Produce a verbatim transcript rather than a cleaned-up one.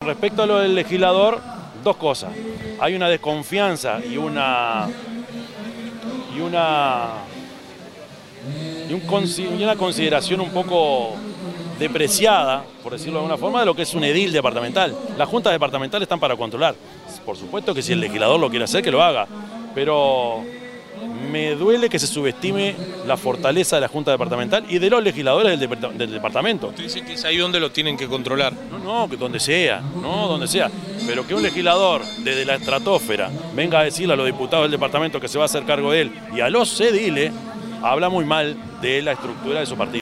respecto a lo del legislador, dos cosas. Hay una desconfianza y una y una y, un, y una consideración un poco depreciada, por decirlo de alguna forma, de lo que es un edil departamental. Las juntas departamentales están para controlar. Por supuesto que si el legislador lo quiere hacer, que lo haga, pero me duele que se subestime la fortaleza de la Junta Departamental y de los legisladores del, depart del departamento. Usted dice que es ahí donde lo tienen que controlar. No, no, que donde sea, no, donde sea. Pero que un legislador desde la estratosfera venga a decirle a los diputados del departamento que se va a hacer cargo de él y a los ediles, habla muy mal de la estructura de su partido.